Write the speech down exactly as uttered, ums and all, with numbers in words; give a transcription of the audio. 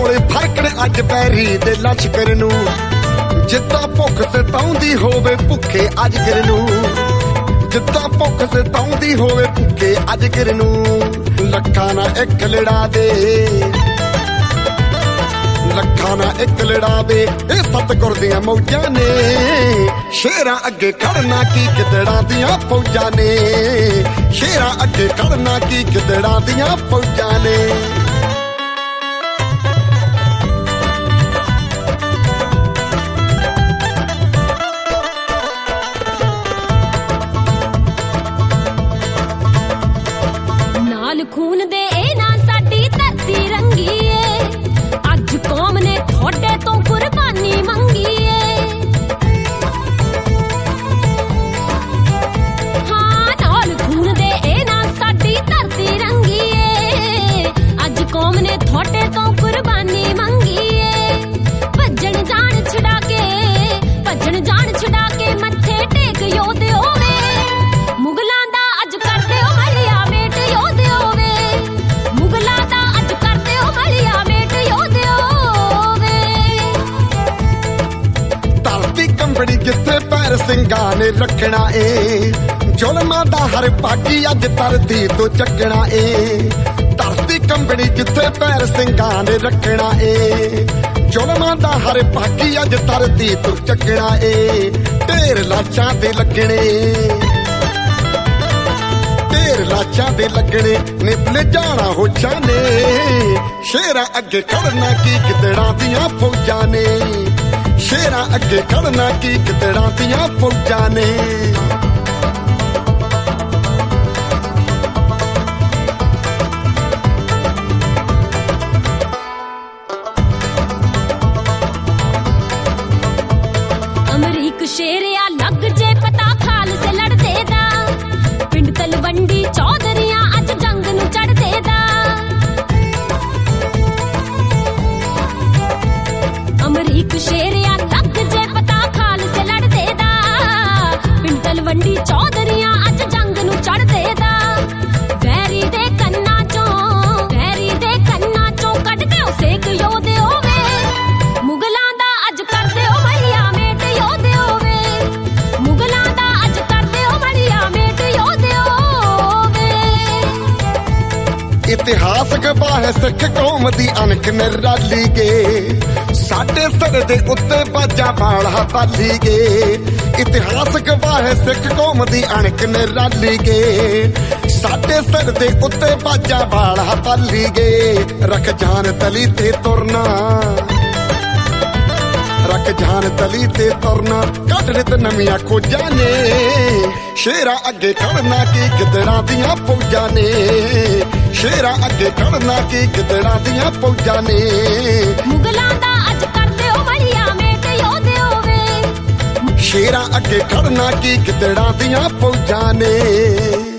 ਕੋਲੇ ਫਰਕਣ ਅੱਜ ਪੈਰੀ ਦੇ ਲਸ਼ਕਰ ਨੂੰ, ਜਿੱਦਾਂ ਭੁੱਖ ਸਤਾਉਂਦੀ ਹੋਵੇ ਭੁੱਖੇ ਅਜਗਰ ਨੂੰ, ਜਿੱਦਾਂ ਭੁੱਖ ਸਤਾਉਂਦੀ ਹੋਵੇ ਭੁੱਖੇ ਅਜਗਰ ਨੂੰ। ਲੱਖਾਂ ਨਾ ਇੱਕ ਲੜਾ ਦੇ, ਲੱਖਾਂ ਨਾ ਇੱਕ ਲੜਾਵੇ ਇਹ ਸਤਿਗੁਰ ਦੀਆਂ ਮੌਜਾਂ ਨੇ। ਸ਼ੇਰਾਂ ਅੱਗੇ ਖੜਨਾ ਕੀ ਗਿੱਦੜਾਂ ਦੀਆਂ ਫੌਜਾਂ ਨੇ, ਸ਼ੇਰਾਂ ਅੱਗੇ ਖੜਨਾ ਕੀ ਗਿੱਦੜਾਂ ਦੀਆਂ ਫੌਜਾਂ ਨੇ। ਨਾਲ ਖੂਨ ਦੇ ਇਹ ਨਾ ਸਾਡੀ ਧਰਤੀ ਰੰਗੀ ਏ, ਅੱਜ ਕੌਮ ਨੇ ਤੁਹਾਡੇ ਤੋਂ ਕੁਰਬਾਨੀ ਮੰਗੀ ਏ। ਹਾਂ ਨਾਲ ਖੂਨ ਦੇ ਇਹ ਨਾ ਸਾਡੀ ਧਰਤੀ ਰੰਗੀ ਏ, ਅੱਜ ਕੌਮ ਨੇ ਤੁਹਾਡੇ ਤੋਂ ਕੁਰਬਾਨੀ ਮੰਗੀ ਏ। ਭੱਜਣ ਜਾਣ ਛੁਡਾ ਕੇ, ਭੱਜਣ ਜਾਣ ਛੁਡਾ ਕੇ ਮੱਥੇ ਟੇਕ ਯੋਧਿਓ ਵੇ, ਮੁਗਲਾਂ ਦਾ ਅੱਜ ਕਰਦੇ ਹੋ ਮਲਿਆ ਮੇਟ ਯੋਧਿਓ ਵੇ, ਮੁਗਲਾਂ ਦਾ ਅੱਜ ਕਰਦੇ ਹੋ ਮਲਿਆ ਮੇਟ ਯੋਧਿਓ ਵੇ। ਧਰਤੀ ਕੰਬੜੀ ਜਿੱਥੇ ਪੈਰ ਸਿੰਘਾਂ ਨੇ ਰੱਖਣਾ ਏ, ਜ਼ੁਲਮਾਂ ਦਾ ਹਰ ਭਾਗੀ ਅੱਜ ਧਰਤੀ ਤੋਂ ਚੱਕਣਾ ਏ। ਧਰਤੀ ਕੰਬੜੀ ਜਿੱਥੇ ਪੈਰ ਸਿੰਘਾਂ ਨੇ ਰੱਖਣਾ ਏ, ਜ਼ੁਲਮਾਂ ਦਾ ਹਰ ਭਾਗੀ ਅੱਜ ਧਰਤੀ ਤੋਂ ਚੱਕਣਾ ਏ। ਢੇਰ ਲਾਸ਼ਾਂ ਤੇ ਲੱਗਣੇ, ਢੇਰ ਲਾਸ਼ਾਂ ਦੇ ਲੱਗਣੇ ਨਿਪਲੇ ਜਾਣਾ ਹੋਛਾਂ ਨੇ। ਸ਼ੇਰਾਂ ਅੱਗੇ ਖੜਨਾ ਕੀ ਗਿੱਦੜਾਂ ਦੀਆਂ ਫੌਜਾਂ ਨੇ, ਸ਼ੇਰਾਂ ਅੱਗੇ ਖੜਨਾ ਕੀ ਗਿੱਦੜਾਂ ਦੀਆਂ ਫੌਜਾਂ ਨੇ। ਅਮਰੀਕ ਸ਼ੇਰਿਆ ਲੱਗ ਜੇ ਪਤਾ ਖਾਲਸੇ ਲੜਦੇ ਦਾ, ਪਿੰਡ ਤਲਵੰਡੀ ਚੌਧਰੀਆਂ ਅੱਜ ਜੰਗ ਨੂੰ ਚੜਦੇ ਦਾ। ਅਮਰੀਕ ਸ਼ੇਰਿਆ ਲੱਗ ਜੇ ਪਤਾ ਖਾਲਸੇ ਲੜਦੇ ਦਾ, ਪਿੰਡ ਤਲਵੰਡੀ ਚੌਧਰੀਆਂ ਅੱਜ ਜੰਗ ਨੂੰ ਚੜਦੇ ਦਾ। ਵੈਰੀ ਦੇ ਕੰਨਾਂ ਚੋਂ, ਵੈਰੀ ਦੇ ਕੰਨਾਂ ਚੋਂ ਕੱਢ ਦਿਓ ਸੇਕ ਯੋਧਿਓ ਵੇ, ਮੁਗਲਾਂ ਦਾ ਅੱਜ ਕਰਦੇ ਹੋ ਮਲਿਆ ਮੇਟ ਯੋਧਿਓ ਵੇ, ਮੁਗਲਾਂ ਦਾ ਅੱਜ ਕਰਦੇ ਹੋ ਮਲਿਆ ਮੇਟ ਯੋਧਿਓ ਵੇ। ਇਤਿਹਾਸ ਗਵਾਹ ਹੈ ਸਿੱਖ ਕੌਮ ਦੀ ਅਣਖ ਨਿਰਾਲੀ ਗੇ, ਸਾਡੇ ਸਿਰ ਦੇ ਉੱਤੇ ਬਾਜਾ ਬਾਲਾ ਪਾਲੀ ਗੇ। ਇਤਿਹਾਸ ਗਵਾਹ ਹੈ ਸਿੱਖ ਕੌਮ ਦੀ ਅਣਖ ਨਿਰਾਲੀ ਗੇ, ਸਾਡੇ ਸਿਰ ਦੇ ਉੱਤੇ ਬਾਜਾ ਬਾਲਾ ਪਾਲੀ ਗੇ। ਰੱਖ ਜਾਨ ਤਲੀ ਤੇ ਤੁਰਨਾ, ਰੱਖ ਜਾਨ ਤਲੀ ਤੇ ਤੁਰਨਾ, ਕੱਢ ਨਿਤ ਨਵੀਆਂ ਖੋਜਾਂ ਨੇ। ਸ਼ੇਰਾਂ ਅੱਗੇ ਖੜਨਾ ਕੀ ਗਿੱਦੜਾਂ ਦੀਆਂ ਫੌਜਾਂ ਨੇ, ਸ਼ੇਰਾਂ ਅੱਗੇ ਖੜਨਾ ਕੀ ਗਿੱਦੜਾਂ ਦੀਆਂ ਫੌਜਾਂ ਨੇ। ਮੁਗਲਾਂ ਦਾ ਅੱਜ ਕਰਦੇ ਹੋ ਮਲਿਆ ਮੇਟ ਯੋਧਿਓ ਵੇ, ਸ਼ੇਰਾਂ ਅੱਗੇ ਖੜਨਾ ਕੀ ਗਿੱਦੜਾਂ ਦੀਆਂ ਫੌਜਾਂ ਨੇ।